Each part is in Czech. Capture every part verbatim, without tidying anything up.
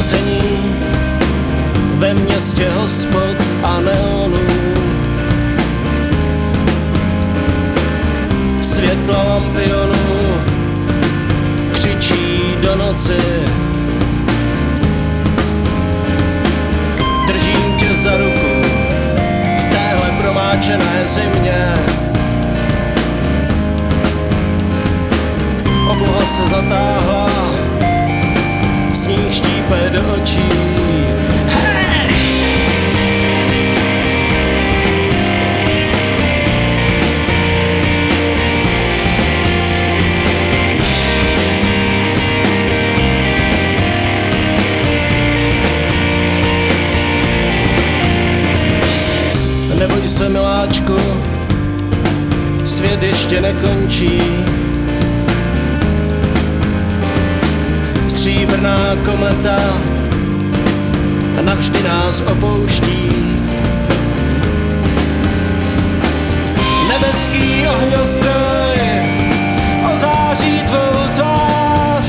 bouření ve městě hospod a neonů. Světla lampionů křičí do noci. Držím tě za ruku v téhle promáčené zimě. Obloha se zatáhla, sníh štípe do očí. Hey! Neboj se, miláčku, svět ještě nekončí. Stříbrná kometa navždy nás opouští. Nebeský ohňostroj ozáří tvou tvář.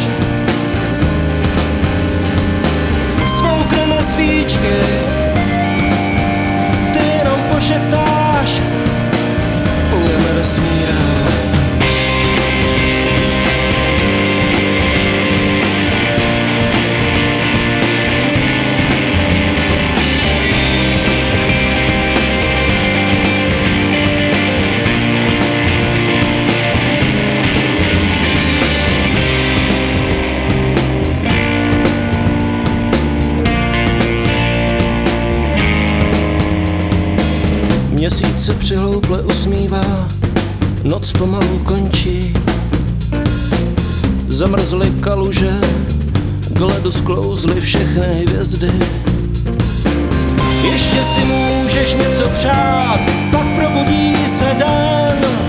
Svoukneme svíčky, ty jenom pošeptáš, půjdeme do smíra. Měsíc se přihlouple usmívá, noc pomalu končí. Zamrzly kaluže, k ledu sklouzly všechny hvězdy. Ještě si můžeš něco přát, pak probudí se den.